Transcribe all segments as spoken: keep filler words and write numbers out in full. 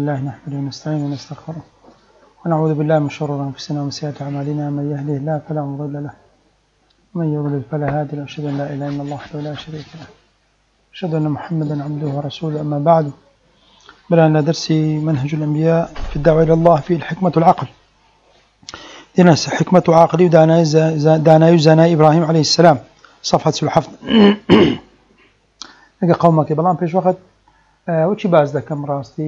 لله نحمده ونستعينه ونستغفره ونعوذ بالله من شرور أنفسنا ومن سيئات أعمالنا، من يهده الله فلا مضل له ومن يضلل فلا هادي له. أشهد أن لا إله إلا الله وحده لا شريك له، أشهد أن محمدا عبده ورسوله. أما بعد، بدأنا درسي منهج الأنبياء في الدعوة إلى الله في الحكمة والعقل. دينا حكمة عقلي ودانايو زاناي إبراهيم عليه السلام، صفحة سلحفظ. لقى قومك بلان فيش وقت أه وشي باز ذاكم راستي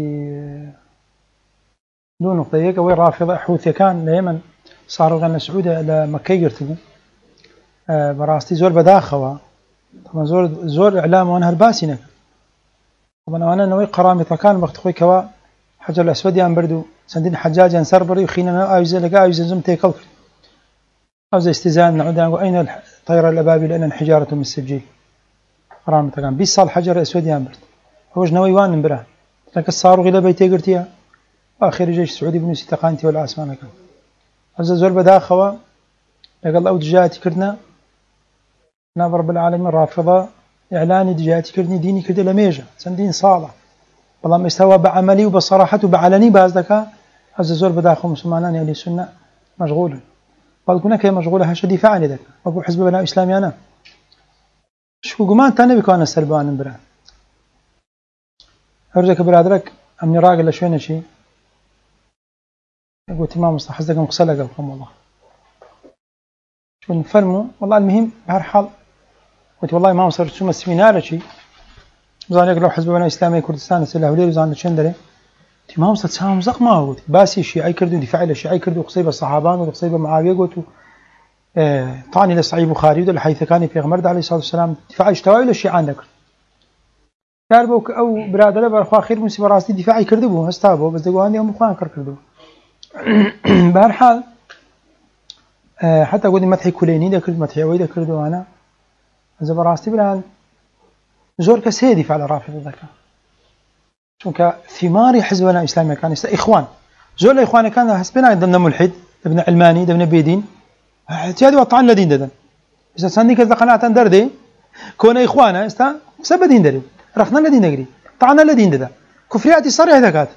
دون نقطة يك وين رافضة حوثي كان ليمن صاروا غنا سعودة لمكة يرتبوا أه براستي زور بداخوا طبعا زور زور إعلام وأنا هالباسينك طبعا أنا نوي قرامي كان وقت خوي كوا حجر الأسود يان بردو سندين حجاج يان سربري وخينا أوزي لقى أوزي زم تيكل أوزي استزان نعود نقول أين الطيرة الأبابيل لأن حجارة من السجيل قرامي كان بيس صال حجر الأسود يان برد هوش نوي وان نبره لكن صاروا غير بيتي قرتيها آخر جيش السعودي بنوسي تقانتي والعاسمان كان هذا زول بداخوا لقى الله دجاتي كردنا ناب رب العالمين رافضة إعلاني دجاتي كردني ديني كرد لميجا سندين صالة والله ما يستوى بعملي وبصراحة وبعلني بهذاك هذا زول بداخوا مسلمانان يعني السنة مشغول قال كنا كي مشغولة هش دفاع عن ذاك أبو حزب بناء إسلامي أنا شو قمان تاني بكون السلبان نبره أرجعك برادرك أمني راجل لشوينا شيء قلت ما مصلح حزدك مقصلة قبلكم والله شو نفرموا والله المهم بهالحال قلت والله ما وصلت شو مسمينا شيء زانيك لو حزب بناء إسلامي كردستان سلاح وليه زان شندري قلت ما وصلت سام زق ما قلت باسي شيء أي كردو دفاع له شيء أي كردو قصيبة الصحابان وقصيبة معاوية قلت اه طعني لصعيب بخاري وده حيث كان في غمرد عليه الصلاة والسلام دفاع اشتواي له شيء عندك كاربوك أو برادر برخوا خير من سبراستي دفاعي كردبو هستابو بس دقوا عندي هم خوان كر كردبو بهالحال أه حتى قولي مدحي كليني ده كرد مدحي ويدا كردو أنا زبراستي بلان زور كسيدي فعل رافض ذاك شونك ثماري حزبنا الإسلامي كان يست إخوان زول إخوان كان حسبنا ضمن ملحد ابن علماني ابن بيدين اعتيادي وطعن لدين ددن إذا سندي كذا قناعة دردي كون إخوانا استا سبب دين دري رخنا الذين نجري طعنا الذين ده كفرياتي صريح ذكات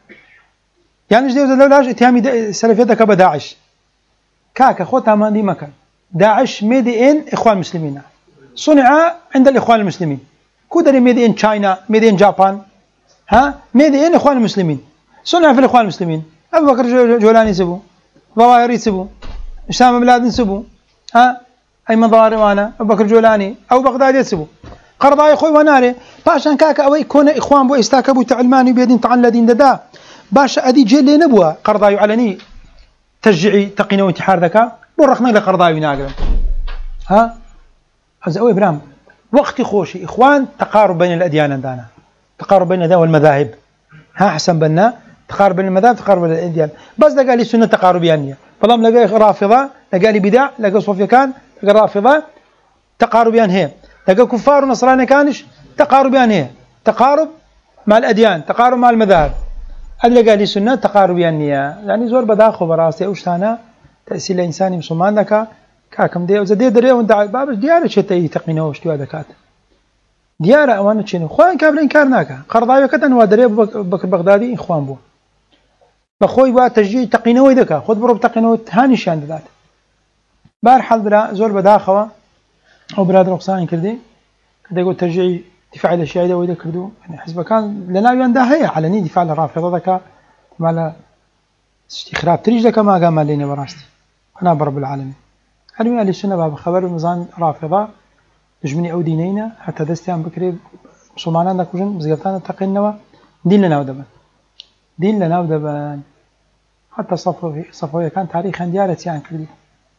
يعني جديد لو لاش اتهامي سلفية ذاك بداعش كاكا خوتها ما دي مكان داعش ميدي ان اخوان مسلمين صنع عند الاخوان المسلمين كودري ميدي ان تشاينا ميدي ان جابان ها ميدي ان اخوان المسلمين صنع في الاخوان المسلمين ابو بكر جولاني سبو ظواهري سبو اسامه بن لادن سبو ها ايمن ظواهري وانا ابو بكر جولاني او بغدادي سبو قرضاي خوي وناري باشان كاكا اوي كون اخوان بو استاكبو تعلماني بيدين طعن الذين ددا باشا ادي جيل لي نبوه قرضاي علني تشجيعي تقينا وانتحار ذاك برخنا الى قرضاي ناقل ها هذا اوي برام وقت خوشي اخوان تقارب بين الاديان عندنا تقارب بين ذا والمذاهب ها حسن بنا تقارب بين المذاهب تقارب بين الاديان بس ده قال لي سنه تقاربيانيه فلام لقى رافضه لقى لي بدع لقى صوفيا كان لقى رافضه تقاربيان هي لقى كفار ونصراني كانش تقارب يعني ايه تقارب مع الأديان تقارب مع المذاهب اللي قال لي سنة تقارب يعني يعني زور بداخل براسي اوش ثانا تأثير الإنساني مسلمان لك كاكم دي وزدي دري وندع باب ديارة شتى تقينه وش توا ذكات ديارة أوان شنو خوان كابل إنكارناك قرضاوي كتن ودري بكر بغدادي إخوان بو بخوي بقى تشجيع تقينه ويدك خد برو تقينه هاني شان ذات بار حال بلا زور بداخل أو برادر رقصان كردي كده يقول ترجعي دفاع الأشياء ده ويدا كردو يعني حزب كان لنا ينده هي علني دفاع الرافضة ذاك مال استخراب تريج ذاك ما قام علينا براستي أنا برب العالمين هل من أهل السنة باب خبر نظام رافضة نجمني أو دينينا حتى دستيان بكري مسلمان ذاك وجن مزيلتان تقينوا دين لنا ودبا دين لنا ودبا حتى صفوي صفوي كان تاريخ ديارة يعني كردي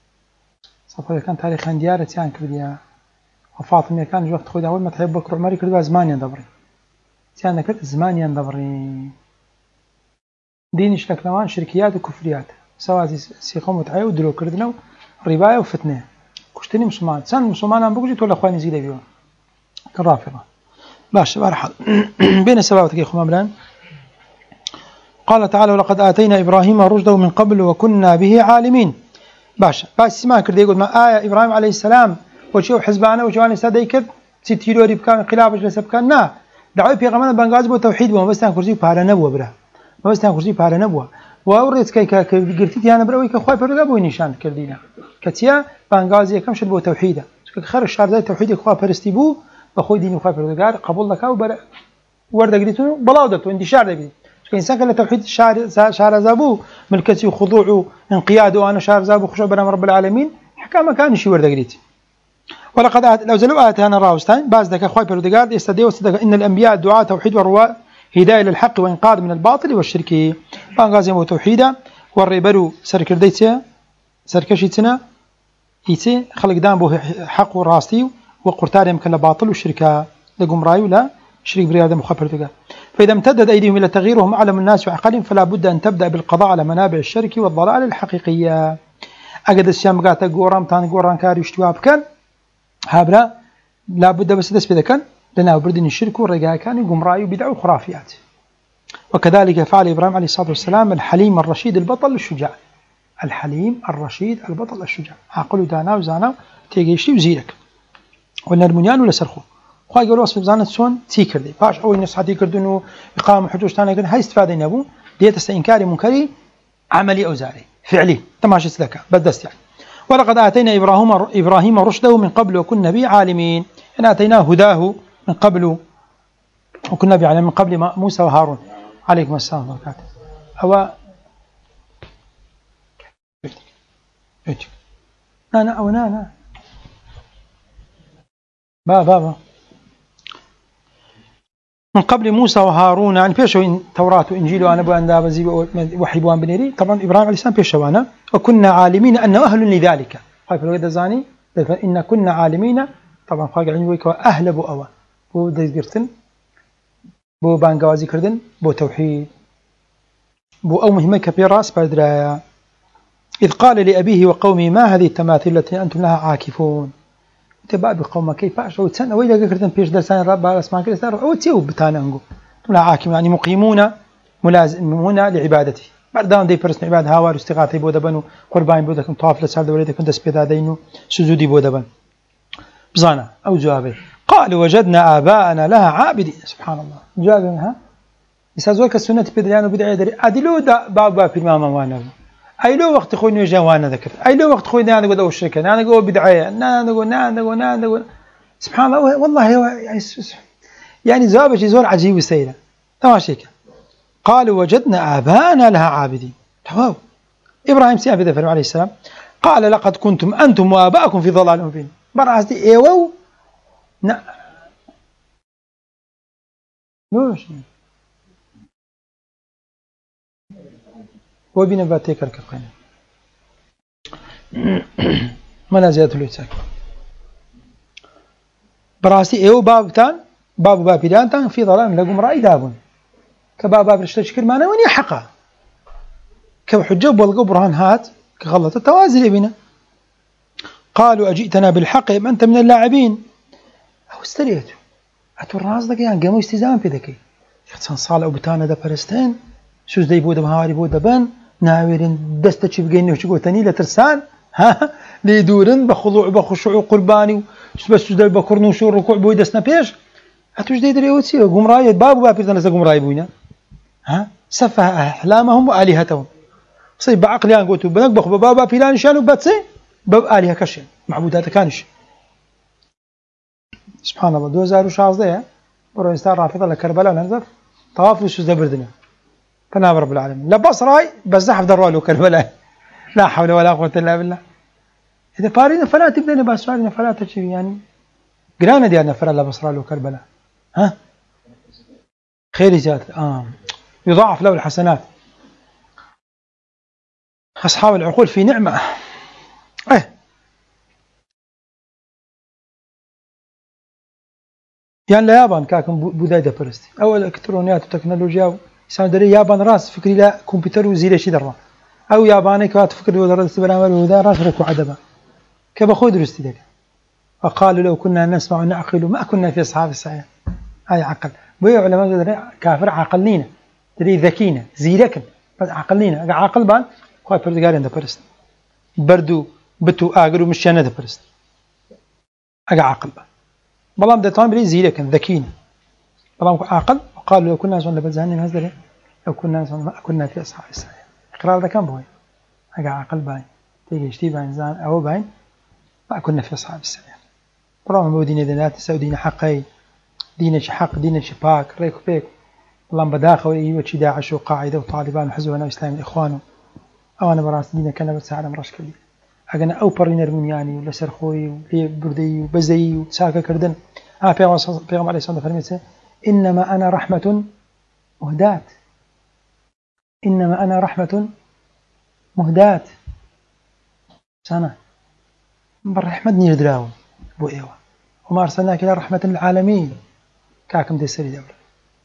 صفوي كان تاريخ ديارة يعني كردي وفاطمة كان وقت خوي أول ما تحب بكر عمري كردوا زمان يندبري تيانا كرت زمان يندبري دينش لكنوان شركيات وكفريات سواء سيقوم وتعي ودلو كردنا رباية وفتنة كشتني مسلمان سان مسلمان أنا بقولي تقول أخواني زيد بيوم كرافضة باش بارحل بين سبابتك يا أخو مبلان قال تعالى ولقد آتينا إبراهيم رشده من قبل وكنا به عالمين باش باش اسمع كردي يقول ما آية إبراهيم عليه السلام وشيء حزبانه وشواني ساديكت ستيروري بكان خلافه لسب كان نا دعوه پیغمبر بنگاز بو توحید بو بس كرسي پاره نه بو بره مەبەستیان کوردی پارە نەبووە و ئەو ڕێچکەی کە گرتییان بەرەوەی کە خوای پەروەردگار بۆی نیشان کردینە کە چییە بانگازی یەکەم شت بۆ تەوحیدە چونکە خەر شارزای تەوحیدی خوا پەرستی بوو بەخۆی دینی خوای پەروەردگار قبول دەکا و وەردەگریت و بەڵاو دەکەوە انتشار دەبێت چونکە ئینسان کە لە تەوحید شارەزا بوو ملکەتی و خضوع و انقیاد و ئەوانە شارەزا بوو خۆشە بەرامبەر رب العالمین حکامەکانیشی وەردەگریت ولقد آت لو زلوا آتانا راوستان باز دك خوي بردقار يستدعي وصدق إن الأنبياء دعاء توحيد والرواء هداية للحق وإنقاذ من الباطل والشرك بانغازي وتوحيدا والريبرو سركرديتيا سركشيتنا يتي خلق دام به حق وراستي وقرتار يمكن لباطل والشركة لقمراي ولا شريك بريادة مخبر. فإذا امتدت أيديهم إلى تغيير وهم أعلم الناس وعقلهم فلا بد أن تبدأ بالقضاء على منابع الشرك والضلال الحقيقية. أجد الشام قاتا قورام تان قوران كاري اشتواب كان هابرا لا بد بس دس بذا كان لنا بردن الشرك والرجاء كان يقوم رأي وبدع وخرافيات. وكذلك فعل إبراهيم عليه الصلاة والسلام الحليم الرشيد البطل الشجاع. الحليم الرشيد البطل الشجاع. عقله دانا وزانا تيجيشي وزيرك. والنرمونيان ولا سرخو. خواهي يقول وصف بزانة سون تيكر دي. باش أول نص حتى يكردونه إقامة حجوج تاني يقول هاي استفادة نبو ديت استنكاري منكري عملي أو زاري فعلي تماشي سلكا بدست يعني. ولقد آتينا إبراهيم إبراهيم رشده من قبل وكنا به عالمين. إن آتيناه هداه من قبل وكنا به عالمين من قبل موسى وهارون عليكم السلام ورحمة الله. أو أنا أو أنا با بابا من قبل موسى وهارون يعني بيشوا توراة وإنجيل وأنا بأن بزي وحيبوان بنيري طبعا إبراهيم عليه السلام بيشوا أنا وكنا عالمين أنه أهل لذلك خايف الوقت الزاني إن كنا عالمين طبعا خايف علمي ويكوا أهل بو أوا بو دزجرتن بو بانجوازي كردن بو توحيد بو أو مهمة كبيرة بدرايا. إذ قال لأبيه وقومه ما هذه التماثيل التي أنتم لها عاكفون تبع بقومه كيف أشوا تسنى ويدا كردن بيش درسان الرب على اسمان كريستان أو تيو بتانانجو لا عاكم يعني مقيمون ملازمون لعبادته بعد دام دي برسن عباد هاوار استغاثي بودبن قربان بودكم طواف لسال دولتكم دسبيدا دينو سجودي بودبن بزانا أو جوابي قال وجدنا آباءنا لها عابدين سبحان الله جوابي منها يسازوك السنة بدريان وبدعي دري أدلو دا بابا في الماما وانا أي لو وقت خوي نيجا وانا ذكرت أي لو وقت خوي نانا قد أوشرك نانا قد بدعية نانا قد نانا قد نانا قد سبحان الله والله يعني جواب شيء زور عجيب وسيلة تماشيك. قالوا وجدنا آباءنا لها عابدين تمام. إبراهيم سيابي ذفر عليه السلام قال لقد كنتم أنتم وآباءكم في ضلال مبين برعز دي إيوو نا لوش وبين باتيك الكقين ما لا زيادة لوتساك براسي إيو بابتان باب بابيدانتان في ضلال لكم رأي دابون كباب باب رشتشكر معنا وني حقا كحجة والقوا برهان هات كغلط التوازي بنا. قالوا أجئتنا بالحق يبقى أنت من اللاعبين أو استريتوا أتو الراس ذاك يعني قاموا استزام في ذكي يختسان صالة أو بتانا دا فرستين شوز دي بودا بهاري بودا بان ناويرين دستا شبقيني وشقو تاني لترسان ها ليدورن بخضوع بخشوع قرباني بس دا بكرنو شو الركوع بوي دسنا بيش أتوش دي دريو تسير قوم رايد بابو بابيرتنا لسا قوم راي بوينا ها سفه أحلامهم وآلهتهم صيب بعقل يعني قلتوا بنقبخ بابا بابيران شانو باتسي باب آلهة كشين معبودات كانش سبحان الله دو هزار وشازده برو إنسان رافضة لكربلاء وننزف طواف وشوز دبردنا فنام رب العالمين لا بصراي بس زحف دروا كربلاء لا حول ولا قوة إلا بالله. إذا فارينا فلا تبدأنا بأسفارنا فلا تشري يعني قرانا ديالنا فلا لا بصرا كربلاء ها خير جات آه يضاعف له الحسنات. أصحاب العقول في نعمة إيه يعني لا يابان كاكم بداية برستي أول إلكترونيات وتكنولوجيا يساوي دري يابان راس فكري لا كمبيوتر وزير شيء درا أو ياباني كات فكري ودرس برامج وذا راس ركوا عدبا كبخود درستي ذاك. وقالوا لو كنا نسمع ونعقل ما كنا في أصحاب السعير هاي عقل بيع علماء دري كافر عقلنينا دري ذكينا زيركن بس عقلنينا عقل بان خايف فرد قارين ده برست بردو بتو آجرو مش أنا ده برست أجا عقل بان بلام ده طبعا بري زيركن ذكينا بلام عقل. وقالوا لو كنا نسمع لبزهني هذا لو كنا ما كنا في أصحاب السعير إقرار ذا كم بوي أقع عقل باين تيجي اشتي باين زان أو باين ما كنا في أصحاب السعير برغم مو دين دينات تسوي دين حقي دين حق دين باك ريك بيك اللهم بداخل أيوة شي داعش وقاعدة وطالبان وحزب أنا إسلامي إخوانه أو أنا براس دينا كنا بس على مرش كلي أجنا أو برينر من يعني ولا سرخوي ولي بردي وبزي وساكا كردن آه بيغم بيغم عليه الصلاة والسلام إنما أنا رحمة مهداة إنما أنا رحمة مهداة سنة بالرحمة نيردراو بو إيوه وما أرسلناك إلى رحمة للعالمين كاكم دي سري دولة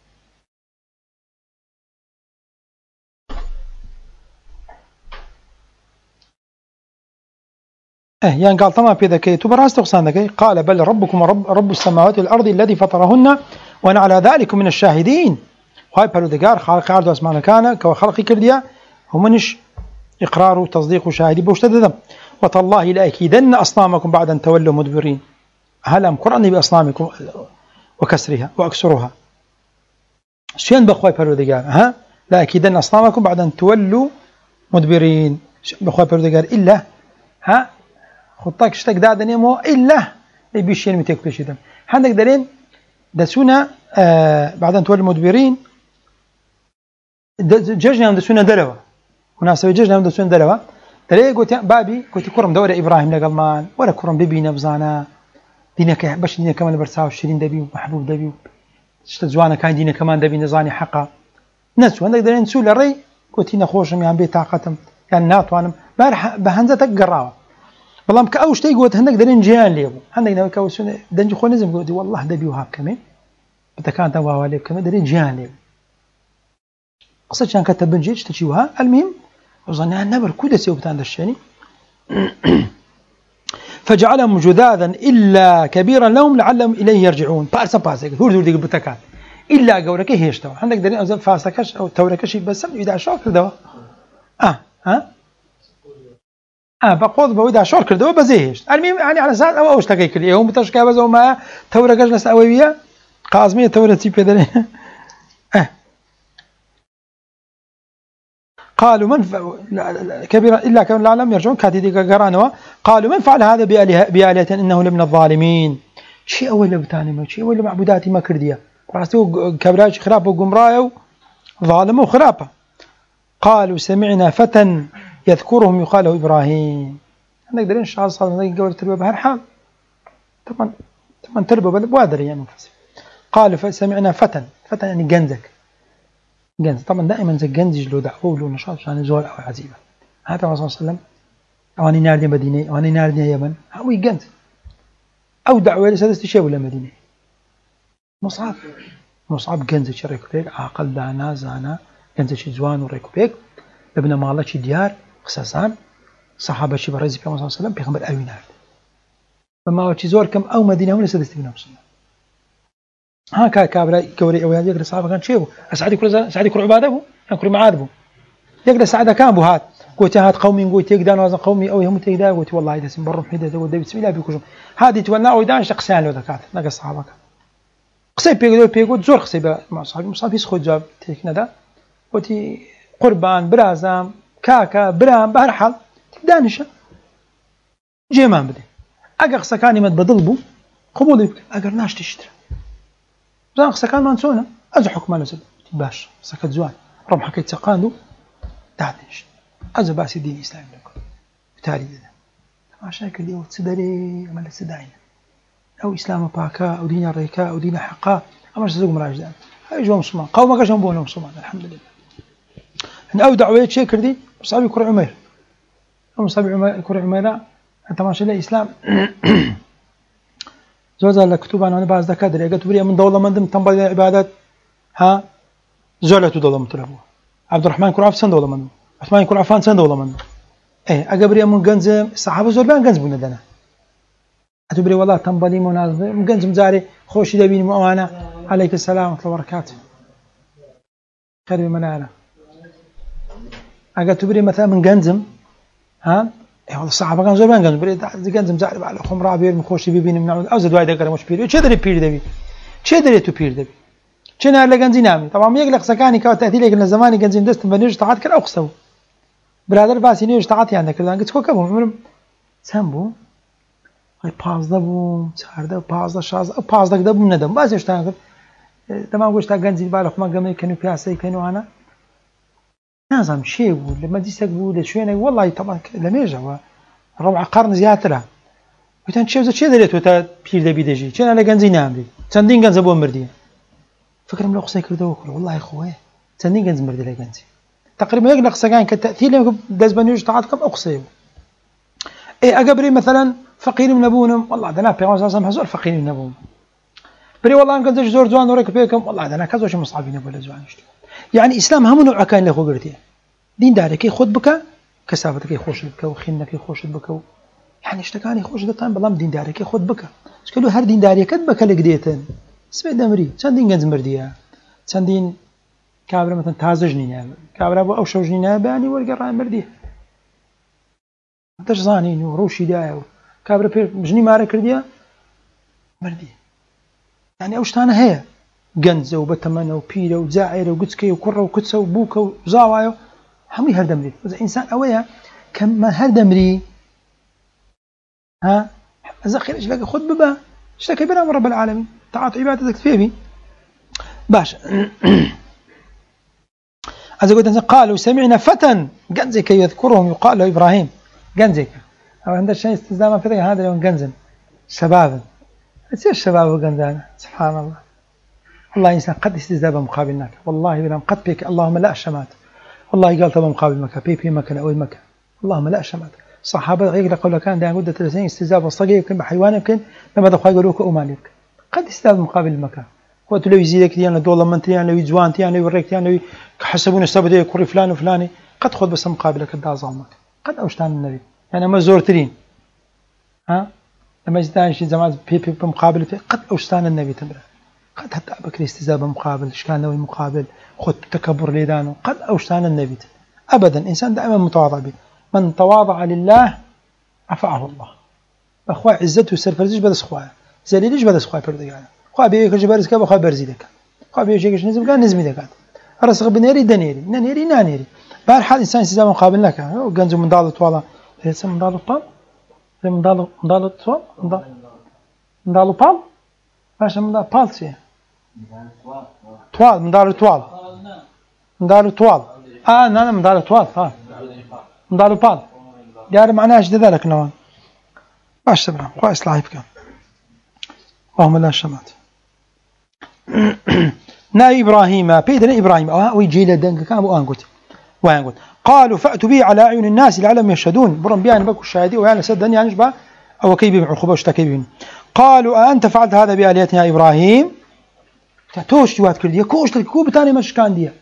اه يعني قال طبعا في ذكي تبراس تقصان ذكي قال بل ربكم رب, رب السماوات والأرض الذي فطرهن وأنا على ذلك من الشاهدين وهاي بلودقار خالق عرض أسمان كان كوخلق كرديا ومنش إقرار وتصديق وشاهدي بوشتدد وتالله لأكيدن أصنامكم بعد أن تولوا مدبرين هل أمكرني بأصنامكم وكسرها وأكسرها شين بخواي بلودقار ها لأكيدن أصنامكم بعد أن تولوا مدبرين بخواي بلودقار إلا ها خطاك اشتك دادا نيمو إلا بيشين متيك بيشيدم عندك دلين دسونا آه بعد أن تولوا مدبرين ججنا دسونا دلوا مناسبة ججنا دسونا دلوا دلي قلت بابي قلت كرم دورة إبراهيم لقلمان ولا كرم بيبي نبزانا دينك باش دينك كمان برساو شيرين دبي ومحبوب دبي اشتزوانا كان دينك كمان دبي نزاني حقا نسوا عندك دلين نسوا للري قلت نخوشم يعني بيت طاقتهم يعني ناتوانم بارح بهنزتك قراوة والله كأوش تيجي قلت هندك دلين جيان ليبو هندك ناوي كأوش دنج خو نزم قلت والله دبي وهاب كمان بتكان تواوا ليب كمان دلين جيان ليبو قصة كان كتب بنجيش تشيوها المهم وظنها النبر كل سيوب تاند الشاني فجعلهم جذاذا إلا كبيرا لهم لعلهم إليه يرجعون بارسا بارسا هور دور ديك بتكان إلا قولك هيشتوا عندك دلين أو فاسكش أو توركش بس إذا شاكر دوا آه ها آه بقول بويدا شور كردوا بزيهش المهم يعني على ساعة أو أوش تكيك اليوم بتشكى بزو ما توركش نسأوية قازمية تورتي بدري آه قالوا من ف... كبيرا إلا كان العالم يرجعون كاتيدي قرانوا قالوا من فعل هذا بآلهة إنه لمن الظالمين شيء أول لبتاني ما شيء أول معبوداتي ما كرديا رأسه كبراج خرابه وقمرايا ظالمه وخرابه قالوا سمعنا فتى يذكرهم يقال له إبراهيم عندك دلين شخص صار قبل تربية بهالحال طبعا طبعا تربية بوادر يعني قالوا فسمعنا فتى فتى يعني جنزك جنز طبعا دائما زي جنزج له دعوه له نشاط عشان زول أو عزيمة هذا الرسول صلى الله عليه وسلم أواني ناردي مدينة أواني ناردي يمن هو جنز أو دعوة لسادة شيء ولا مدينة مصعب مصعب جنزج ريكوبيك عاقل دانا زانا جنزج زوان وريكوبيك لبنا مالك ديار خصاصان صحابة شي برزي في الله صلى الله عليه وسلم بيخبر أوي نارد فما هو زور كم أو مدينة ولا سادة استبنا مسلم ها كا كابرا كوري أو يقرأ صحابة كان شيء أسعد كل أسعد كل عباده كان كل معاذبه يقرأ سعادة كان بهات قلت هات قومي قلت يقدان وزن قومي أو يهم تيدا قلت والله إذا سن برهم حدا ودي بسم الله بيكوجم هذه تولنا أو يدان شخصيان لو ذكرت نقص الصحابة قصي بيقول بيقول زور قصي مع صحابي مصابي يسخد جاب تيكنا ده قلت قربان برازام كاكا برام بهالحال دانشة جيمان بدي أقر سكاني مد بدلبو قبولي أقر ناش تشتري زان سكان ما نسونا أزو حكم على سبب باش سكت زوان رم حكيت سقاندو تعدنش أزو باسي دين إسلام لكم بتالي ده ما شاكل يو تسدري أما لسداين أو إسلام باكا أو دين الريكا أو دين حقا أما سزوق مراجدان هاي جو مسلمان قوم قشن بونا مسلمان الحمد لله إن أو دعوة شيء كردي مصابي كر عمير أو مصابي عمير كر عميرة أنت ما شاء الله إسلام زوجة لكتب أنا بعض ذكاء دري قلت بري من دولة من ضمن تنبض العبادات ها زولة دولة متلفه عبد الرحمن كرعف سند دولة منه عثمان كرعفان سند دولة منه إيه أجبري من جنز الصحابة زولبان جنز بنا دنا أتبري والله تنبضي مناظر من جنز مزاري خوش دبين مؤانا عليك السلام ورحمة الله وبركاته خير بمناله أجا تبري مثلا من جنزم ها إيه والله الصحابة كانوا زمان كانوا بري جنزم زعل على خمر عبير مخوش بيبين من أو زد وايد أقرأ مش بير شو دري بير دبي شو دري تو بير دبي چێنە لە گەنجی نامی تەواو یەک لە قسەکانی کەوە تەهدیلێک لە زمانی گەنجیم دەستم بە نوێژ تەقات کرد ئەو قسە بوو برادر باسی نوێژ تەقاتیان دەکردان گچ کۆکە بوو منم چەند بوو پازدە بوو چاردە پازدە شازدە ئەو پازدەکدە بووم نەدەم باسی شتان کرد دەمان گۆشتا گەنجی با لە خۆمان گەمەی کەن و پیاسەی کەنوانە نازانم شێ بوو لە مەجلیسێک بوو لە شوێنێک وەڵی تەمان لە مێژەوە ڕەوع قەرن زیاترە وتان چێوزە چێ دەرێت تا پیر دەبی دەژی چێنە لە گەنجی نامری چەندین گەنجە بۆ مردیە فکرم لە قسەی کردەوە کڕ وڵی خۆیە چەندین گەنج مردی لە گەنجی تقریبا یەک لە قسەکان کە تەأثیر لێ دەست بە نوێژ تەقات کەم ئەو قسەی بوو ئێ ئەگە بری مەثەلاً فەقیرم نەبوونم وەڵا دەنا پێغەمبەر صلی الله علیه و سلم زۆر فەقیرم نەبووم بری وەڵا ئەم گەنجەش زۆر جوان وەڕێک پێکەم وەڵا دەنا کەس زۆرش مصعبی نەبوو لە جوانیش یعنی ئیسلام هەموو نوعەکان لە خۆ گرتیە دیندارەکەی خۆت بکە کەسافتەکەی خۆشت بکە و خینەکەی خۆشت بکە و یعنی شتەکانی خۆش دەتان بەڵام دیندارەکەی خۆت بکە چکە هەر دینداریەکەت بکە لە گدێتن سبێ دەمری چەندین گەنج مردیە چەندین کابرا مەثەن تازەژ نینە کابرا بۆ ئەو شەو ژنینە بەیانی وەرگەڕای مردیە دەشزانین و ڕۆشی دایە و کابرا پێ ژنی مارە کردیە مردیە یعنی ئەو شتانە هەیە گەنجە و بەتەمەنە و پیرە و جاعێرە و گوچکەی و کوڕە و کچە و بووکە و زاوایە و هەمووی هەردەمرێت ئینسان ئەوەیە کە هەردەمری ها ئەزە خێرش لەگە خۆت ببە شتەکەی بەرام ڕەب العالەمین تەعات عیبادەتێک فێبی باش ئەزە گوتن قالوا سمعنا فتى گەنجێک يذكرهم يقال له إبراهيم گەنجێک ئەو هەندە شەی استزداما پێ دەکەن هذا گەنجن شبابن چێ شباب و گەنجانە سبحان الله والله إنسان قد استزداد بمقابل ناك والله بلام قد بك اللهم لا أشمات والله قال طبعا مقابل مكة بي بي مكة أو مكة اللهم لا أشمات صحابة غير قول كان ده قد ثلاثين استزداد وصقي يمكن بحيوان يمكن لما دخل يقولوك أمانك قد استزداد مقابل المكة وقت لو يزيدك ديانا دولار من تيان لو يجوان تيان لو يوريك تيان لو يحسبون السبب يقول فلان وفلاني قد خذ بس مقابلك الدا ظلمك قد أوشتان النبي يعني ما زورترين ها لما يزدان شيء زمان بي بي بمقابل قد أوشتان النبي تمره قد حتى بكري استزداد مقابل إشكال نوي مقابل خذ تكبر ليدانه قد أوشتان النبي أبدا إنسان دائما متواضع به من تواضع لله رفعه الله أخوة عزته سرفرزش بدس خواه زليلش بدس خواه پردگانه خواه بيكش برز كه بخواه برزي دكان خواه بيكش نزم كان نزمي دكان رسخ بنيري دنيري ننيري نانيري بهرحال إنسان استزداد مقابل لك وقنزو من ضال طوالا ليس من ضال طال من ضال من ضال طوال من ضال طال باش من ضال طال شيء طوال من دار طوال من دار طوال اه انا من دار طوال اه من دار طوال دار معناه ايش ذلك نوان باش تبرا كويس لايف كان اللهم لا شمات نا ابراهيم بيدنا ابراهيم او يجي لدنك كان ابو انقت وانقت قالوا فاتوا به على اعين الناس لعلهم يشهدون برم بيان بكو الشهادي ويعني سدني يعني شبه او كيف عقوبه اشتكي قالوا أأنت فعلت هذا بآلهتنا يا ابراهيم توش جوات كردية كوش تكوب تاني مشكان دية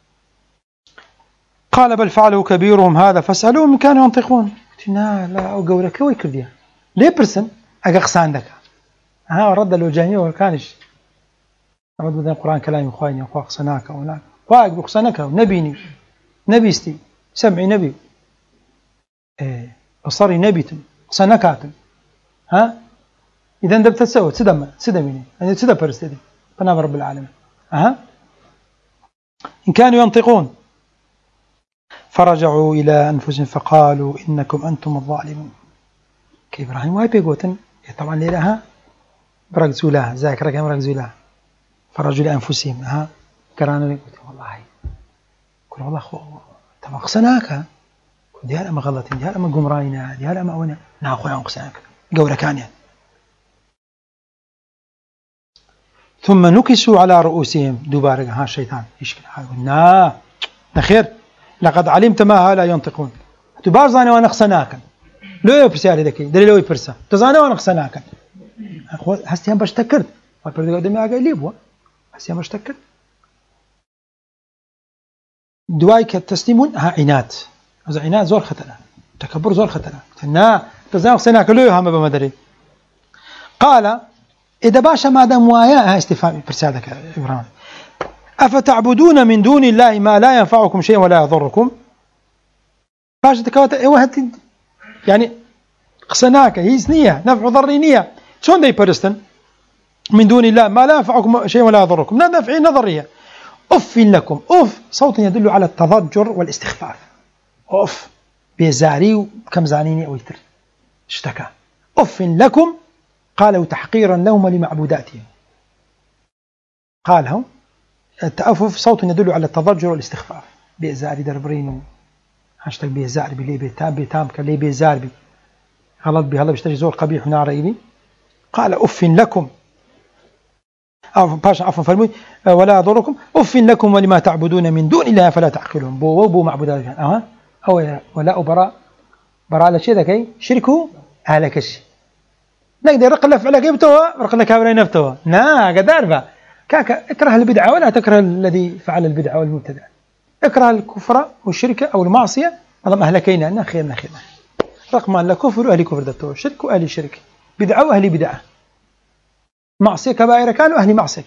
قال بل فعلوا كبيرهم هذا فاسألوهم إن كانوا ينطقون لا لا أو قولك كوي كردية ليه برسن أقصان دك ها رد الوجهانية وكانش رد بدنا القرآن كلام إخواني أخوة قصناك وناك واقب قصناك نبيني نبيستي سمعي نبي إيه بصري نبيتم قصناكاتم ها إذا أنت بتسوي سدم سدميني يعني سدم برستدي فنام رب العالمين أها إن كانوا ينطقون فرجعوا إلى أنفسهم فقالوا إنكم أنتم الظالمون كيف إبراهيم واي بيقوتن طبعا لها بركزوا لها ذاك ركهم بركزوا لها فرجعوا لأنفسهم أها كرانوا يقولون والله كل والله خو تما قصناك دي هلا ما غلطين دي هلا ما قمراينا دي هلا ما أونا ناخذ عن قصناك قولة كان يعني ثم نكسوا على رؤوسهم دوباره ها الشيطان يشكل نا نخير لقد علمت ما هؤلاء ينطقون تبارزاني وانا خصناك لو يبرسالي ذكي دليل لو يبرسا تزاني وانا خصناك هستيان باش تكرت وبردو قدامي اقا ليبوا هستيان باش تكرت دوايك التسليمون ها عناد هذا عناد زور خطنا تكبر زور خطنا نا تزاني خصناك لو يهم بمدري قال إذا باشا ما دام وايا استفهام برسالك إبراهيم أفتعبدون من دون الله ما لا ينفعكم شيء ولا يضركم باشا تكوات إيوه يعني قصناك هي سنية نفع ضرينية شون دي برستن من دون الله ما لا ينفعكم شيء ولا يضركم، نافعية نظرية. أف لكم، أف صوت يدل على التضجر والاستخفاف، أف بيزاري كم زانيني أو يتر اشتكى. أف لكم قالوا تحقيرا لهم لمعبوداتهم، قالهم التأفف صوت يدل على التضجر والاستخفاف. بيزاري دربرين هاشتك بيزاري بلي بيتام بيتام كلي بيزاري غلط بهلا بيشتري زور قبيح ناريبي. قال أف لكم أو باشا عفوا فرمي ولا يضركم أف لكم ولما تعبدون من دون الله فلا تعقلون. بو بو معبودات أها أو ولا براء براء لشيء ذكي شركوا أهلك الشيء نقدر رق لف على جبتها رق لك على نفتها نا قدار با كاك اكره البدعة ولا تكره الذي فعل البدعة والمبتدع. اكره الكفر والشرك أو المعصية اللهم أهلكينا أنا خيرنا خيرنا رقم لا كفر وأهل كفر دتوه شرك وأهل شرك بدعة وأهل بدعة معصية كبائر كانوا أهل معصية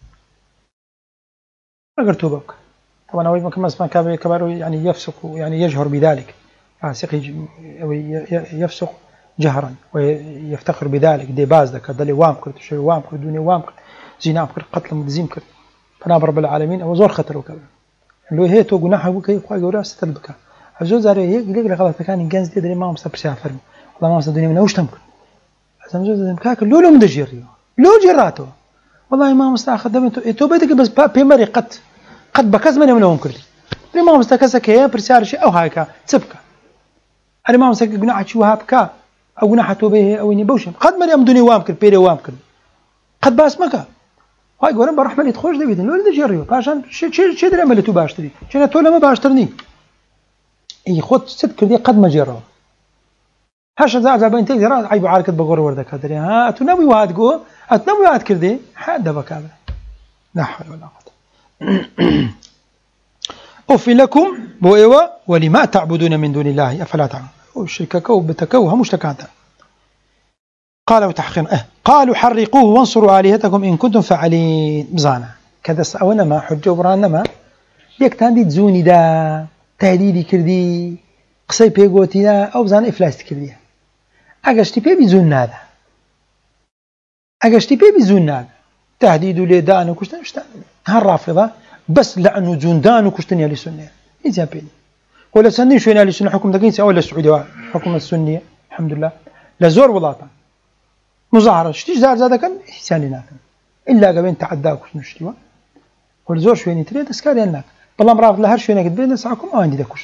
أقرتوا بك طبعا أول ما كما اسمه كبائر يعني يفسق يعني يجهر بذلك فاسق يفسق جهرا ويفتخر بذلك دي باز ذاك دلي وام كرت شيء وام كرت دوني وام كرت زنا كرت قتل مدزيم كرت فناب رب العالمين أو زور خطر وكذا لو هي تو جناح وكي خواجه وراس تلبكه عزوز عليه يقول لك غلط كان ينجز دي دري ما مستبر سافر والله ما مستبر الدنيا من وش تمكن عشان زوز مكاك لو لو مدجريو لو جراته والله ما مستأخذ دم تو بيتك بس بيمري قد قد بكز من منهم كردي دري ما مستكسك هي برسال شيء أو هايكا تبكى أنا ما مستك جناح شو هابكا أو جناح توبه أو إني بوشم قد مري أم دنيا وام كرد بيري وام كرد قد باس مكا هاي قولن برحمة اللي تخرج دبيتن لو دجريو عشان شيء شيء شيء دري عمله تو باشتري شنو تو لما باشترني إيه خد ست كردي قد ما جرى هاش زعزع بين تقدر عيب عاركت بقور وردك هذا ها أتنبي واحد جو أتنبي واحد كردي حدا بكابر لا حول ولا قوة. أف لكم بوئوا ولما تعبدون من دون الله أفلا تعلمون وشركك وبتكوا هم مشتكاتا. قالوا تحقيرا أه قالوا حرقوه وانصروا آلهتكم إن كنتم فاعلين بزانا كذا سأونا ما حجة وبرانا ما يكتان دي تزوني دا تهديدي كردي قصي بيقوتنا أو بزان إفلاس كردي أجشتي بي بزون هذا أجشتي بي بزون هذا تهديد لدان وكشتن مشتان هالرافضة بس لعنوا جندان وكشتن يلي سنة إذا بيني ولا سنين شوين يلي سنة حكم دقيقة ولا السعودية حكم السنية الحمد لله لزور ولاطا مظاهرة شتيش زار زادا كان إحساننا إلا قبل تعدى وكشتن شتوا والزور شوين تريد أسكاري هناك بالله مرافض لهر شوين قد بين نسعكم آه عندي دكوش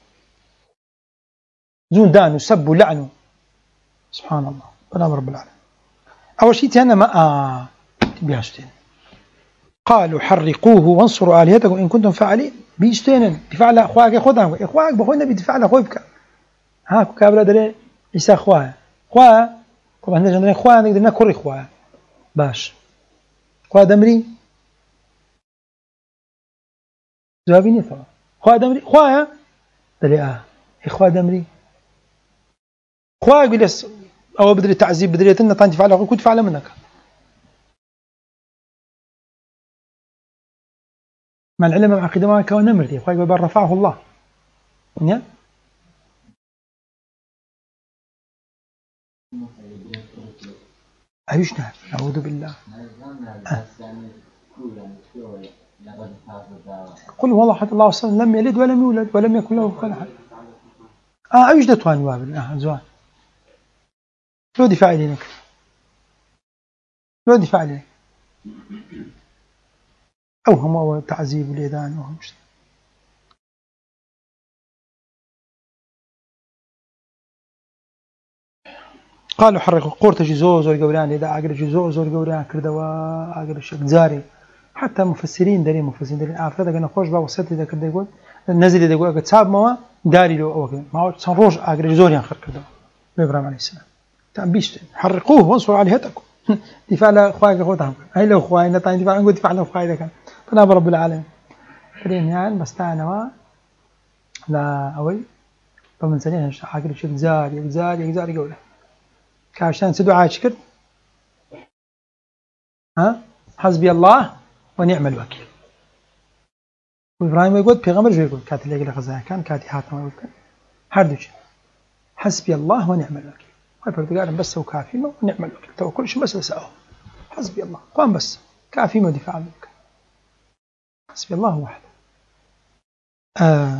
جندان وسبوا لعنوا سبحان الله بلا رب العالمين. أول شيء تهنا ما آه بيهاشتين قالوا حرقوه وانصروا آلهتكم إن كنتم فاعلين بيشتين دفاع على أخوائك أخوائك أخوائك بخوينا بدفاع على أخوائك ها كابلا دري إيسا أخوائك أخوائك طبعا هنا جندرين أخوائك نقدر نكر أخوائك باش أخوائك دمري جوابيني طبعا أخوائك دمري أخوائك دري آه أخوائك دمري أخوائك بلس أو بدري تعذيب بدري تنا طنت فعله كنت فعله منك مع العلم مع عقيدة ما كون نمرتي أخوائك بل رفعه الله نعم أيشنا أعوذ بالله أه. قل والله حتى الله وسلم لم يلد ولم يولد ولم يكن له كفوا أحد آه أيشنا توان وابل آه زوان لو دفاع لك لو دفاع لك أو هم أو تعذيب اليدان وهم مش قالوا حرقوا قورة جزء زور جوران إذا أجر جزء زور جوران كردوا أجر الشجزاري حتى مفسرين داري مفسرين داري أفراد كنا خوش بقى وسط إذا كده يقول نزل إذا يقول كتاب ما داري له أو كده ما هو صنروج أجر جزء ينخر كردوا بإبراهيم عليه السلام تنبيش حرقوه وانصروا آلهتكم دفاع لأخوائك أخوتهم هاي لو أخوائي نطعن دفاع نقول دفاع لأخوائي ذا كان فناب رب العالمين كريم يعني بس تعنا لا أوي فمن سنين عاقل شيء زار يزار يزار يقوله كاشان سدوا عاشكر ها حسبي الله ونعم الوكيل وإبراهيم يقول بيغمر جو يقول كاتي لقى غزايا كان كاتي حاتم يقول هردوش حسبي الله ونعم الوكيل هاي بردقارن بس وكافي ونعم الوكيل تو كل شيء بس لسأوه حسبي الله قام بس كافي ما دفاع عنك حسبي الله وحده آه.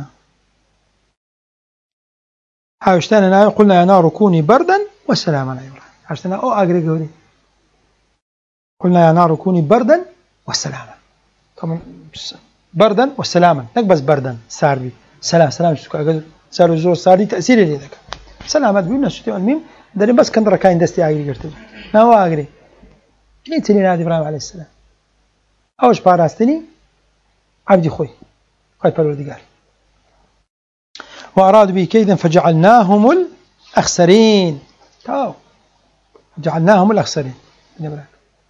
هاوشتانا قلنا يا نار كوني بردا وسلاما على إبراهيم هاوشتانا أو أقري قولي قلنا يا نار كوني بردا وسلاما طبعا بردا وسلاما نقبس بردا ساربي سلام سلام شكو أقدر سارو الزور ساردي تأثير اللي ذاك سلامات بينا شتي الميم داري بس كان ركاين دستي أقري قرتي ما هو أقري ليه تلي نادي إبراهيم عليه السلام أوش باراستني عبدي خوي خوي بالودي قال وأرادوا به كيدا فجعلناهم الأخسرين تاو جعلناهم الأخسرين نبرك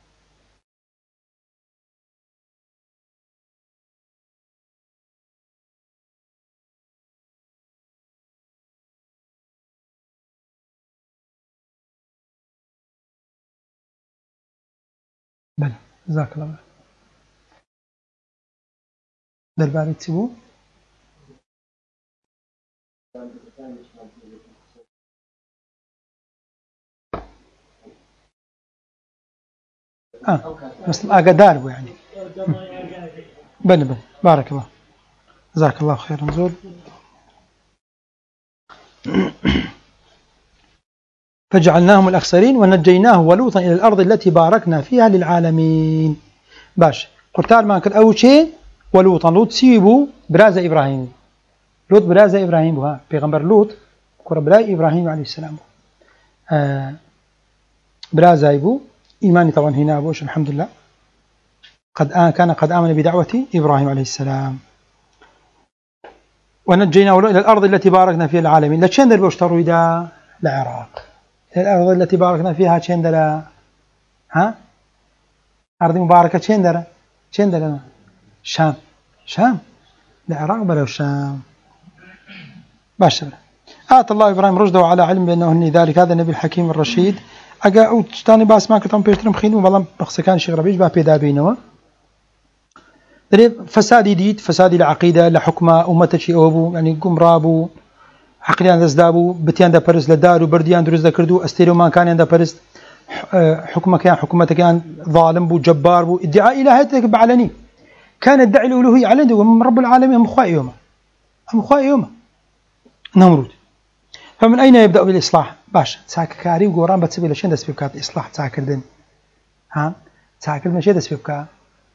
بلى جزاك الله خير درباري تسيبوه آه مثل أقدار بو يعني بلى بلى بارك الله جزاك الله خيرا زود فجعلناهم الأخسرين ونجيناه ولوطا إلى الأرض التي باركنا فيها للعالمين باش قرتال ما كان أول شيء ولوطا لوط سيبو براز إبراهيم لوط براز إبراهيم بها بيغمبر لوط كربلاء إبراهيم عليه السلام آه براز إبو إيماني طبعا هنا أبوش الحمد لله قد آن كان قد آمن بدعوة إبراهيم عليه السلام ونجيناه إلى الأرض التي باركنا فيها العالمين لا تشندر بوشتروا إذا العراق الأرض التي باركنا فيها تشندر ها أرض مباركة تشندر تشندر شام شام العراق بلا الشام باشا آت الله إبراهيم رشده على علم بأنه هني ذلك هذا النبي الحكيم الرشيد أجا أو تاني باس ما كتم بيشترم خينو والله بخس كان شيء ربيش بقى بيدا بينه فساد جديد فساد العقيدة لحكمة أمة شيء أبو يعني قم رابو عقليان دزدابو بتيان دا برس لدارو برديان درز دا كردو استيرو ما كان دا برس حكمة كان حكومة كان ظالم بو جبار بو ادعاء إلهيتك بعلني كان يدعي الألوهية على من رب العالمين مخاء يومه مخاء يومه نمرود فمن أين يبدأ بالإصلاح باش تساككاري وقوران بتسبي لشين دس بكات إصلاح تساكردن ها تساكرد ماشي دس بكات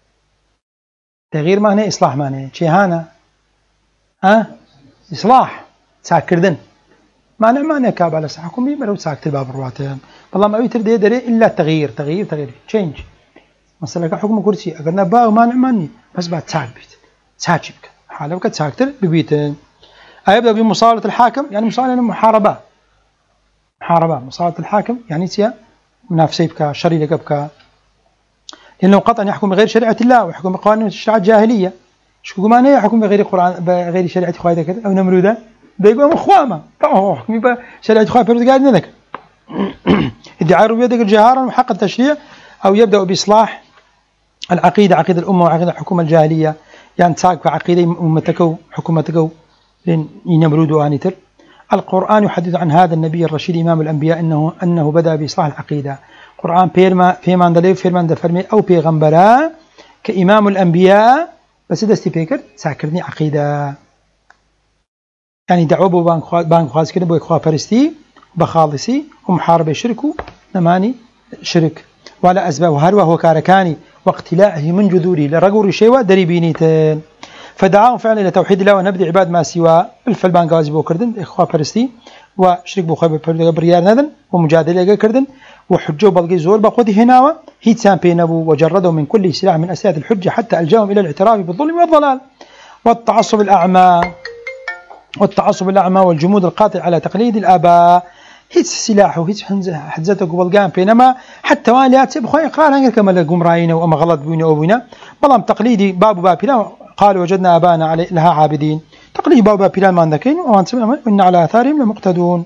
تغيير معناه إصلاح معناه شي هانا ها إصلاح تساكردن معنى معنى كاب على سحكم بي مرو تساكت الباب الرواتب والله ما يتر دي دري إلا تغيير تغيير تغيير change مثلا حكم كرسي أقرنا باو مانع ماني بس بعد تساك بيت تساكي بك حاله بك تساكتر ببيتن أيبدأ بمصالة الحاكم يعني مصالة يعني محاربة محاربة مصالة الحاكم يعني تيا منافسي بك شري لك بك لأنه قطعا يحكم بغير شريعة الله ويحكم بقوانين الشريعة الجاهلية شو ما نية يحكم بغير القرآن بغير شريعة خواهي كذا أو نمرودة بيقوم خواما طبعا حكمي بشريعة خواهي فرد قاعد ذلك ادعاء ربيتك الجهارة وحق التشريع أو يبدأ بإصلاح العقيدة عقيدة الأمة وعقيدة الحكومة الجاهلية يعني تساق عقيدة أمتك حكومتك لين ينمرود وانتر القرآن يحدث عن هذا النبي الرشيد إمام الأنبياء إنه أنه بدأ بإصلاح العقيدة القرآن بيرما فيما عندليه فيما عند فرمي أو بيغمبرا كإمام الأنبياء بس دستي بيكر ساكرني عقيدة يعني دعوة بانك خاص كده بو إخوة فرستي بخالصي ومحاربة شركه نماني شرك وعلى أسباب وهروه هو كاركاني واقتلاعه من جذوري لرجل شيء دريبينيتين فدعاهم فعلا إلى توحيد الله ونبذ عباد ما سوى الفلبان غازي بو كردن إخوة فرستي وشرك بو خيب بريار ندن ومجادلة كردن وحجوا بلقي زور بقودي هنا هيت سام بينبو وجردوا من كل سلاح من أسياد الحجة حتى ألجاهم إلى الاعتراف بالظلم والضلال والتعصب الأعمى والتعصب الأعمى والجمود القاطع على تقليد الآباء هيت سلاح وهيت حزته قبل قام بينما حتى واليات بخوي إقرار هنجر كما لقوم راينا وأما غلط بينا وبينا بلام تقليدي باب بابنا قالوا وجدنا آبانا علي لها عابدين تقليد باب بابنا ما عندكين وإن على آثارهم لمقتدون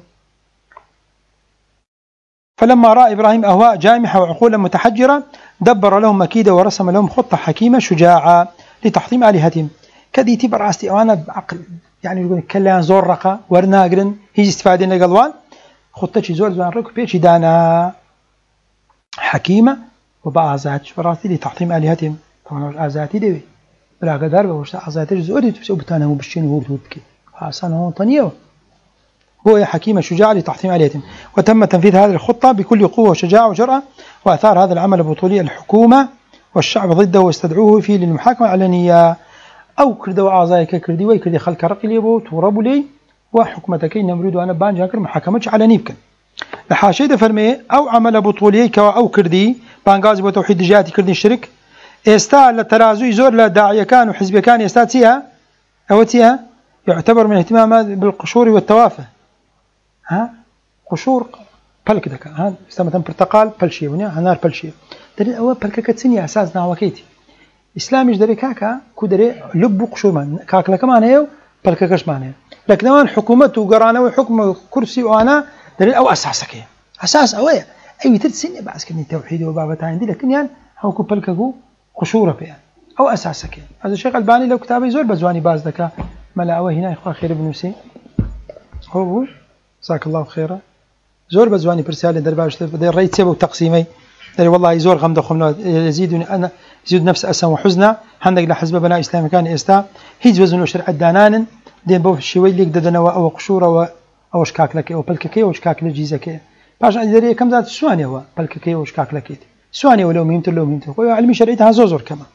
فلما رأى إبراهيم أهواء جامحة وعقولا متحجرة دبر لهم مكيدة ورسم لهم خطة حكيمة شجاعة لتحطيم آلهتهم كذي تبر عستي أوانا بعقل يعني يقول كلا زور رقا ورناقرن هي استفادين لقلوان خطة زور زوان ركو بيشي دانا حكيمة وبأعزات براسي لتعظيم آلهتهم طبعا أعزاتي دي بلا قدر بوش أعزات زوري تبسو بتانا مبشين وهو بتوبكي حسن هو طنيو هو حكيم شجاع لتعظيم آلهتهم. وتم تنفيذ هذه الخطة بكل قوة وشجاعة وجرأة، وأثار هذا العمل البطولي الحكومة والشعب ضده واستدعوه فيه للمحاكمة العلنية. أو كردوا أعزائك كردي ويكردي خلق رقي ليبو توربوا لي وحكمتك نمرود وأنا بانجاكر محاكمة علني بكن لحاشية فرمي أو عمل بطولي كوا أو كردي بانجاز بتوحيد جاتي كردي الشرك استا للترازو يزور لداعية كان وحزب كان يستاتيها أو تيها يعتبر من اهتمامات بالقشور والتوافه. ها قشور بلك دكا ها مثلا برتقال بلشي هنا هنار بلشي دري أول بلك كتسني أساس ناوكيتي إسلاميش دري كاكا كودري لب قشور من كاك كمان هيو بلك كش معناه لكن أنا حكومته وقرانا وحكم كرسي وأنا دري أو أساسك أساس أويا أي ترسني بعد كني توحيد وبابا عندي لكن يعني هو كبلكه قشورة بيان أو أساسك هذا الشيخ الباني لو كتابي زور بزواني باز دكا ملا أوي هنا إخوة خير ابن مسي هو بوش جزاك الله خيرا زور بزواني برسالة درباش در ريت سبب تقسيمي در والله يزور غمد خمنا يزيدني أنا يزيد نفس أسم وحزنا عندك لحزب بناء إسلام كان إستا هيج وزن وشرع الدانان دين بوف الشوي ليك ددنا أو قشورة أو شكاك لك أو بلككي أو شكاك لجيزك باش عندي دري كم ذات سواني هو بلككي أو شكاك لك سواني ولو مهمت لو مهمت هو علمي شرعيتها زوزور كمان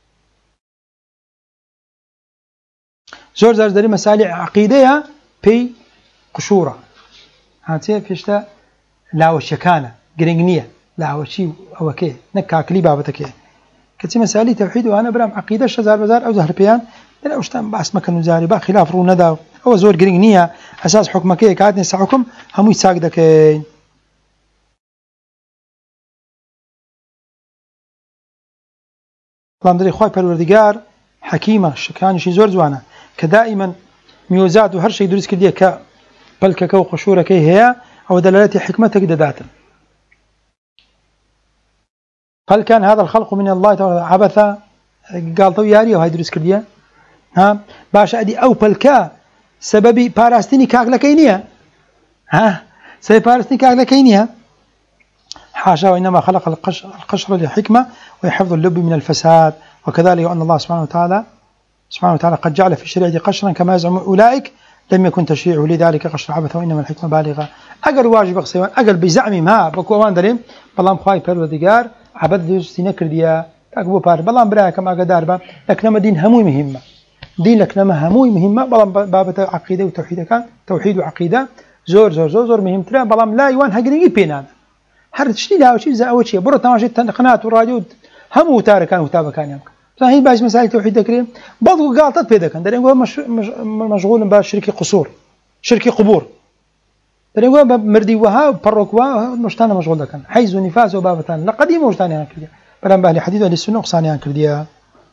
زور زار دري مسائل عقيدة بي قشورة هاتي فيشتا لا وشكانة جرينية لا وشي أو كي نكاكلي بابتك كتي مسائل توحيد وأنا برام عقيدة شزار بزار أو زهر بيان لا وشتان باس مكان زاري با خلاف رو ندا أو زور جرينية أساس حكمك كاتني سحكم هم يساعدك لاندري خوي بالوردقار حكيمة شكان شي زور زوانا كدائما ميوزات وهر شيء درس كرديه ك بلكك وقشورك هي أو دلالة حكمتك دداتا هل كان هذا الخلق من الله تعالى عبثا قال تو ياري وهي درس كرديه ها باش ادي او بلكا سببي باراستيني كاغلكينيا ها سي باراستيني كاغلكينيا حاشا وانما خلق القشر, القشر لحكمه ويحفظ اللب من الفساد وكذلك ان الله سبحانه وتعالى سبحانه وتعالى قد جعل في الشريعه قشرا كما يزعم اولئك لم يكن تشريعه لذلك قشر عبث وانما الحكمه بالغه اقل واجب قصيوان اقل بزعمي ما بكوان دريم بلام خواي بالوديغار عبد دوستي كرديا تاكبو بار بلام برا كما قدار با لكن دين هموي مهمه دين لكن هموي مهمه بلام باب عقيده وتوحيد كان توحيد وعقيده زور زور زور زور مهم ترى بلام لا يوان هجري بينان هر تشتي لا شيء زي اول شيء برا تماشي قناه والراديو همو تارك كان وتابع كان يمكن صحيح باش مسائل توحيد كريم برضو غلطت بيدا كان دري مش مشغول بشركه قصور شركه قبور دري مردي وها بروكوا مشتانه مشغول كان حيز ونفاس وبابتان لا قديم وشتانه كده بلان بالي حديث اهل السنه قصانيان كرديا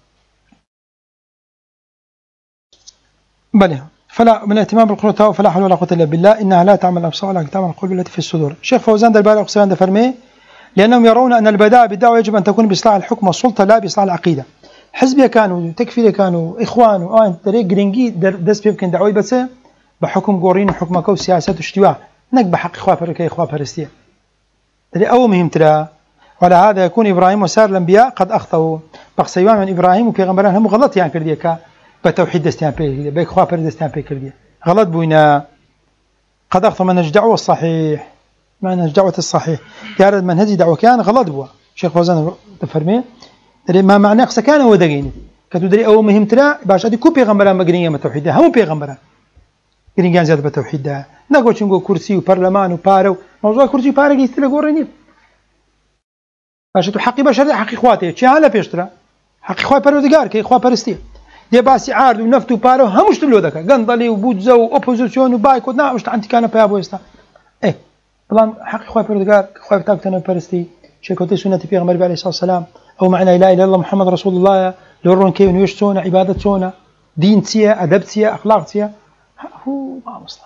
بلى فلا من الاهتمام بالقرآن فلا حول ولا قوة إلا بالله إنها لا تعمل الأبصار ولكن تعمل القلوب التي في الصدور. الشيخ فوزان دربالي أقصيان فرمي لأنهم يرون أن البداء بالدعوة يجب أن تكون بإصلاح الحكم والسلطة لا بإصلاح العقيدة. حزبية كانوا تكفيرية كانوا إخوان وآن طريق جرينجي دس بيمكن دعوي بس بحكم قورين وحكمك وسياسات واشتواء نك بحق إخوة فريقية إخوة فلسطين. ترى أو مهم ترى وعلى هذا يكون إبراهيم وسائر الأنبياء قد أخطأوا بقصيوان من إبراهيم وبيغمبران هم غلط يعني كردية كا بتوحيد دستيان بي بإخوة فريق دستيان بي كردية غلط بوينا قد أخطأوا منهج دعوة الصحيح منهج دعوة الصحيح يارد منهج دعوة كان غلط بوا شيخ فوزان تفرمي ما معنى قصة كان هو دقيني كتدري أو مهم ترى باش أدي كو بيغمبران مقرينية من توحيد هم بيغمبران قرينيان زيادة بتوحيد ده نقول شنقول كرسي وبرلمان وبارو موضوع كرسي وبارو يستلق وريني باش تو حقي بشر حقي اخواتي چه حاله پیشتره حقي خوای پرودگار که خوای پرستی دی باسی عرض و نفت و پارو همش تلو دکا گندلی و بودزه و اپوزیسیون و بایکوت نه مش انت کانه پیا بوستا اه بلان حقي خوای پرودگار خوای تاکتن پرستی شکوت سنت پیغمبر علیه الصلاه والسلام او معنى لا اله الا الله محمد رسول الله لورون كي ويشتون عبادتون دين تيا ادب تيا اخلاق تيا هو ما مصلح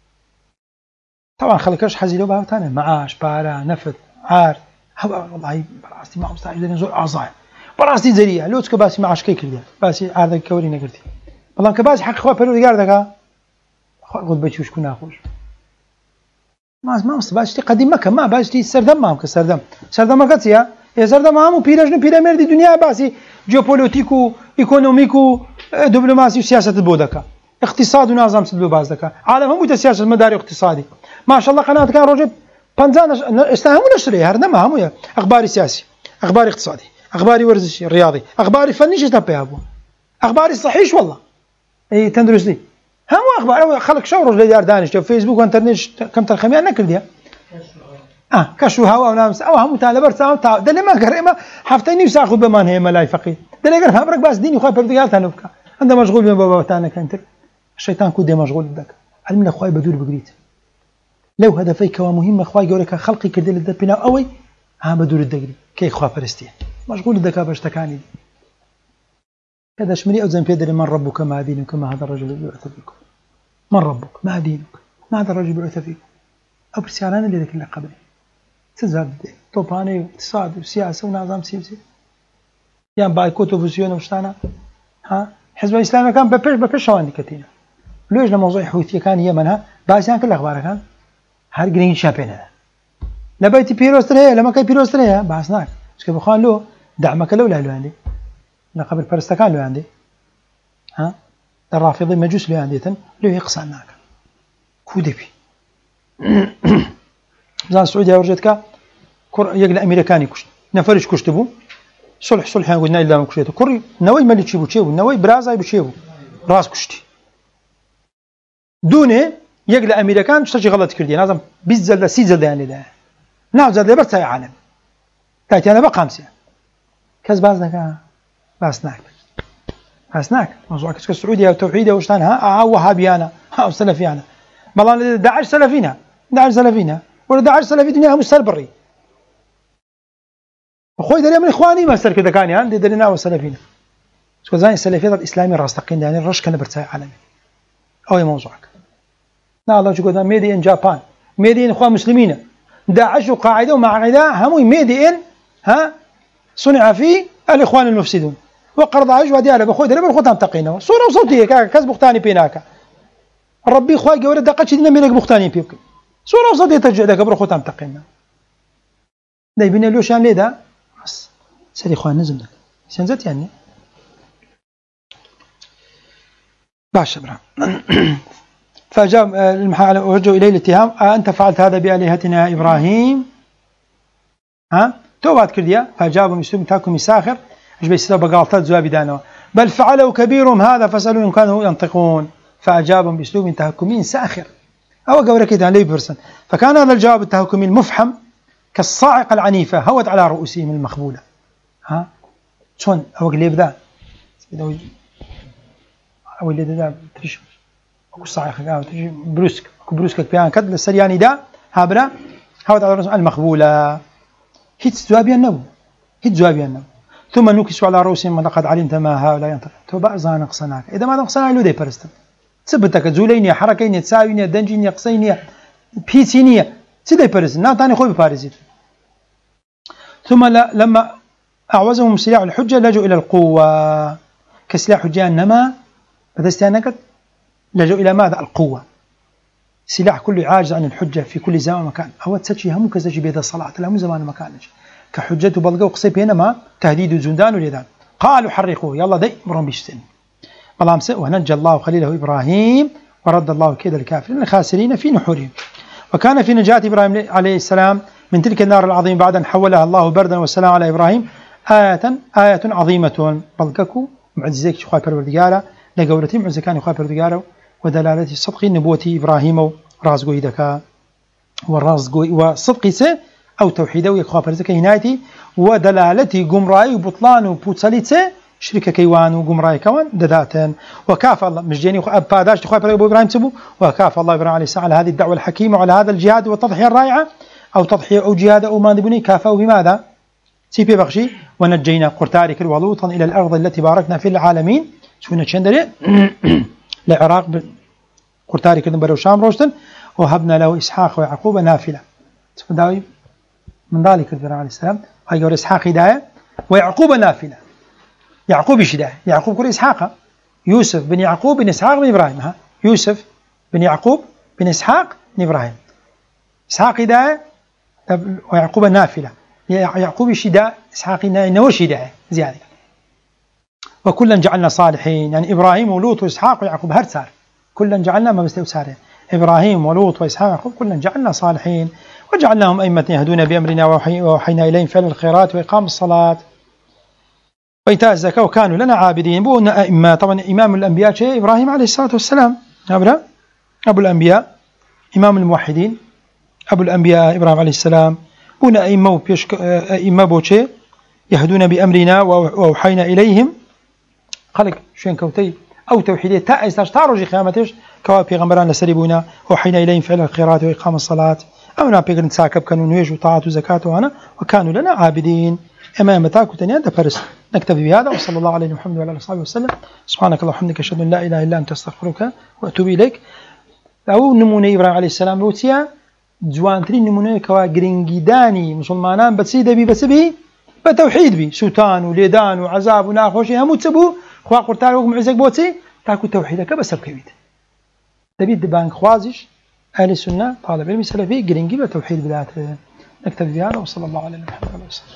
طبعا خلكش حزيلو بها ثاني معاش بارا نفت عار هذا والله براستي ما مستعجل نزول اعضاء براستي زريعه لو تك باسي معاش كي كردي باسي عاد كوري نقرتي والله كباس حق خو بيرو دغا خود بچو شكون اخوش ما ما مستباشتي قديم مكه ما باشتي سردم ما سردم سردم ما كتيا ێزەر دەما هەموو پیرەژن و پیرەمێردی دنیا باسی جیۆپۆلیتیک و ئیکۆنۆمیک و دیپلۆماسی و سیاسەتت بۆ دەکات اقتصاد و نازانم چت بۆ باز دەکات عالەم هەموو دە سیاسەتمەداری و اقتصادی ماشەڵڵا قەناتەکان ڕۆژێ پەنجا ئێستا هەموو نەشرێ هەر نەما هەموویە ئەخباری سیاسی ئەخباری اقتصادی ئەخباری وەرزشی ڕیاضی ئەخباری فەنیش هێشتا پێیا بووە ئەخباری صحیحش وەڵڵا ئەی تەندروستی هەموو ئەخبار خەڵک شەو ڕۆژ لە دیار دانیشتە فەیسبووک و ئینتەرنێت کەم تەرخەمیان نەکردیە کەش و هەوا و نامس ئەو هەمووتان لەبەر چاوم تا دەلێما گەڕ ئێمە هەفتەی نیو ساخ بەمان هەیە مەلای فەقیه دەلێگەر هەمڕێک باس دینی خۆی پەروەردگارتان بکە ئەندە مەشغوڵ بێن بە بابەتانەکەن تر شەیتان کو دێ مەشغوڵ دەکات علم لە خوای بەدوور بگریت لەو هەدەفەی کەوا مهمە خوای گەورە کە خەڵقی کردی لە دەرپێناو ئەوەی ها بەدوورت دەگری کەی خواپەرستیە مەشغوڵ دەکات بە شتەکانی کە دەشمری ئەو جەم پێ دەرێ من ڕەبوکە ما دینوکە ما هەذا الرجل بعث فيكم من ربك ما دينك ما هذا الرجل بعث فيكم أو برسالان اللي ذكر لك قبل تزاد طوباني واقتصاد وسياسة ونظام سياسي يعني بايكوت وفوزيون وشتانا ها حزب الإسلام كان ببش ببش شواني كتير ليش لموضوع حوثي كان يمنها باسيان كل أخبار كان هر جرين شابينه لبيتي بيروستريا لما كان بيروستريا باسناك مش كيف خان له دعمك لو لا له عندي لا قبل برستكان له عندي ها الرافضي مجوس له عندي له يقصى الناك كودبي زان السعودية ورجتك كر يقل أمريكاني كشت نفرش كشتبو صلح صلح قلنا إلا ما كشته كر نوي ملي تشيبو تشيبو نوي برازاي بشيبو راس كشتي دونه يقل أمريكان تشتري غلط كردي لازم بيزل سيزل يعني ده نعزل ده بس عالم تاتي أنا بقامسي كذا بازنك باسناك باسناك موضوع كذا السعودية وتوحيدها وشتانها ها وهابيانا ها سلفيانا والله داعش سلفينا داعش سلفينا ولا داعش سلفي دنيا مستر بري أخوي دري من إخواني ما استر كذا كان يعني درينا وسلفينا شو زين السلفية الإسلامي راستقين يعني الرش كان برتاع عالمي أو موضوعك نا الله شو قدام ميدي إن جابان ميدي إن إخوان مسلمين داعش وقاعدة ومعاهدة هم ميدي إن ها صنع فيه الإخوان المفسدون وقرض عاج ودياله بأخوي دري بالخطام تقينا صورة وصوتية كذا بختاني بيناك ربي إخوي جورة دقتش دينا ميلك بختاني بيوك صورة وصوتية ترجع لك بروح خطام تقينا ده يبين له شان ليه ده بس سري إخوان نزل لك سنزت يعني باش برا فأجاب المحال وجهوا إليه الاتهام أنت فعلت هذا بآلهتنا يا إبراهيم ها توبات كرديا فأجابهم يسلم تاكم يساخر ايش بيسبب بقالطات زوابي دانوا بل فعلوا كبيرهم هذا فسألوا إن كانوا ينطقون فأجابهم بأسلوب تهكمي ساخر أو قولة كده لي برسن فكان هذا الجواب التهكمي المفحم كالصاعقة العنيفة هوت على رؤوسهم المخبولة ها شون أو قليب ذا أو اللي ذا تريش أكو صاعقة أو تريش بروسك أكو بروسك بيان كد للسرياني دا هابنا هوت على رؤوسهم المخبولة هيت زوابي النبو هيت زوابي النبو ثم نكسوا على رؤوسهم لقد علمت ما هؤلاء ينطق توبا زان نقصناك إذا ما نقصنا له دي برستم ثبتك زولينيا حركينيا تساوينيا دنجينيا قصينيا بيتينيا سيدي برز نا تاني خوي بارزيت ثم لما أعوزهم سلاح الحجة لجوا إلى القوة كسلاح حجة إنما فتستانكت لجوا إلى ماذا القوة سلاح كل عاجز عن الحجة في كل زمان ومكان أو تسجي هم كزجي بيد الصلاة لا مو زمان ومكان كحجة بلغة وقصي بينما تهديد الزندان واليدان قالوا حرقوه يلا دي مرون بيشتن بلامس ونجى الله خليله إبراهيم ورد الله كيد الكافرين الخاسرين في نحورهم وكان في نجاة إبراهيم عليه السلام من تلك النار العظيمة بعد أن حولها الله بردا والسلام على إبراهيم آية آية عظيمة بلغكو معززيك شخوة پروردگارا لقولتي معزكان شخوة پروردگارا ودلالة صدق نبوة إبراهيم ورازقوي دكا والرازقوي وصدق سه أو توحيده ويخوة پروردگارا هنايتي ودلالة قمرائي وبطلان وبوتصلي سه شركة كيوان وقمراي كوان دداتن وكاف الله مش جاني باداش تخوي ابو ابراهيم تبو وكاف الله ابراهيم عليه السلام على هذه الدعوه الحكيمه وعلى هذا الجهاد والتضحيه الرائعه او تضحيه او جهاد او ما بني كافوا بماذا؟ سيبي بخشي ونجينا قرطارك ولوطا الى الارض التي باركنا في العالمين شو شندري العراق قرطارك بنبر وشام روشتن وهبنا له اسحاق ويعقوب نافله من ذلك ابراهيم عليه السلام هاي اسحاق هدايه ويعقوب نافله يعقوب يشده يعقوب كل إسحاق يوسف بن يعقوب بن إسحاق بن إبراهيم ها يوسف بن يعقوب بن إسحاق بن إبراهيم إسحاق هداية ويعقوب نافلة يعقوب شداء إسحاق نوى شداء زيادة. وكلا جعلنا صالحين، يعني إبراهيم ولوط وإسحاق ويعقوب هرسار كلا جعلنا ما بستوى ساره إبراهيم ولوط وإسحاق ويعقوب كلا جعلنا صالحين وجعلناهم أئمة يهدون بأمرنا وأوحينا إليهم فعل الخيرات وإقام الصلاة وإيتاء الزكاة وكانوا لنا عابدين. بونا أئمة، طبعا إمام الأنبياء شيء إبراهيم عليه الصلاة والسلام، أبو أبو الأنبياء إمام الموحدين، أبو الأنبياء إبراهيم عليه السلام. بونا أئمة وبيشك أئمة بوشي يهدون بأمرنا وأوحينا إليهم خلق شين كوتي أو توحيدية تا إستاش تارجي قيامتش كوا بيغمبران لسريبونا وحينا إليهم فعل الخيرات وإقام الصلاة أمنا بيغرن ساكب كانوا نويج وطاعة وزكاة وهنا وكانوا لنا عابدين. أمام تاكو تنيان دفرس. نكتفي بهذا وصلى الله عليه محمد وعلى آله وصحبه وسلم. سبحانك اللهم وبحمدك أشهد أن لا إله إلا أنت أستغفرك وأتوب إليك. أو نمونة إبراهيم عليه السلام روتيا جوانترين نمونة كوا جرينجيداني مسلمانان بتسيد بي بسبي بتوحيد بي سوتان وليدان وعذاب وناخوشي هموت سبو خوا قرتار وقم عزك بوتي تاكو توحيدك بسب كبيت دبيت دبان خوازش أهل السنة طالب علم سلفي جرينجي بتوحيد بذاته. نكتفي بهذا وصلى الله على محمد وعلى آله وسلم.